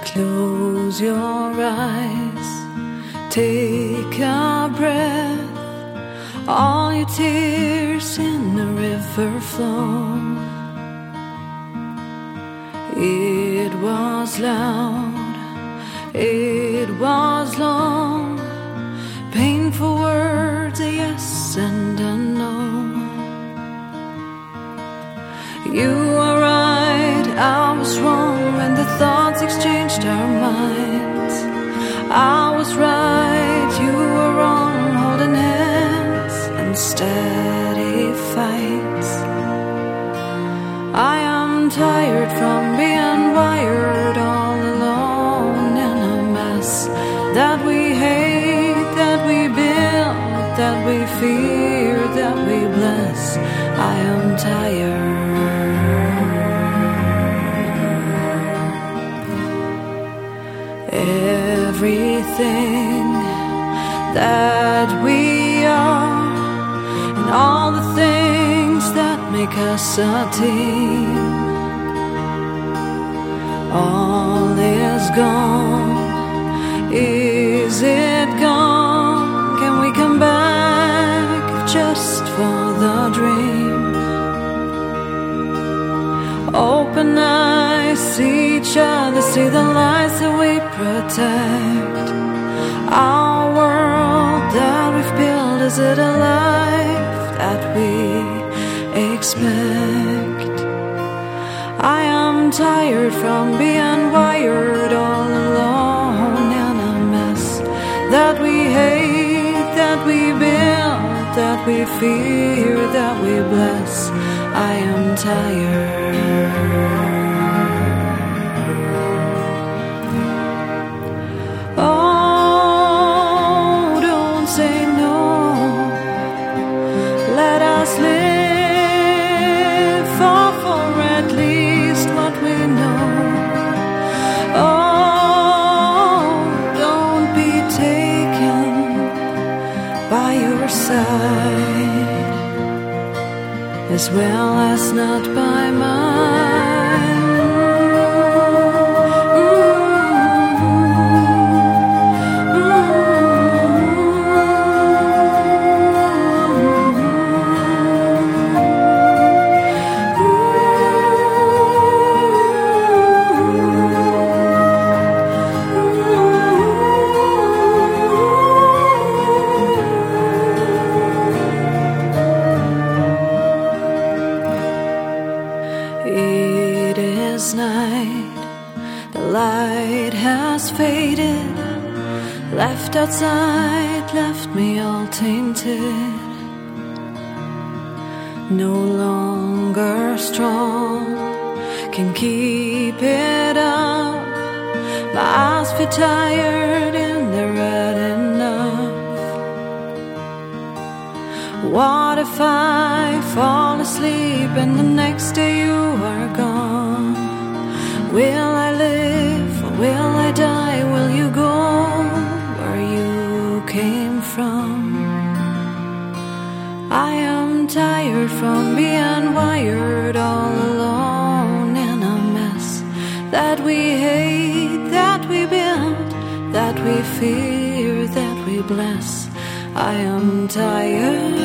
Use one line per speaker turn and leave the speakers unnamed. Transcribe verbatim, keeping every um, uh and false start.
Close your eyes, take a breath. All your tears in the river flow. It was loud, it was long, painful words, a yes and a no. You were right, I was wrong, when the thoughts exchanged our minds. I was right, you were wrong, holding hands and steady fights. I am tired from being wired all alone in a mess that we hate, that we build, that we fear, that we bless. I am tired. Everything that we are, and all the things that make us a team, all is gone. Is it gone? Can we come back just for the dream? Open eyes, see each other, see the lies that we protect. Our world that we've built, is it a life that we expect? I am tired from being wired all alone in a mess that we hate, that we build, that we fear, that we bless. I am tired. Oh, don't say no. Let us live for, for at least what we know. Oh, don't be taken by your side, as well as not by mine. It is night, the light has faded, left outside, left me all tainted. No longer strong, can keep it up. My eyes feel tired and they're red enough. What if I fall asleep and the next day you are gone? Will I live or will I die? Will you go where you came from? I am tired from being wired all alone in a mess that we hate, that we build, that we fear, that we bless. I am tired.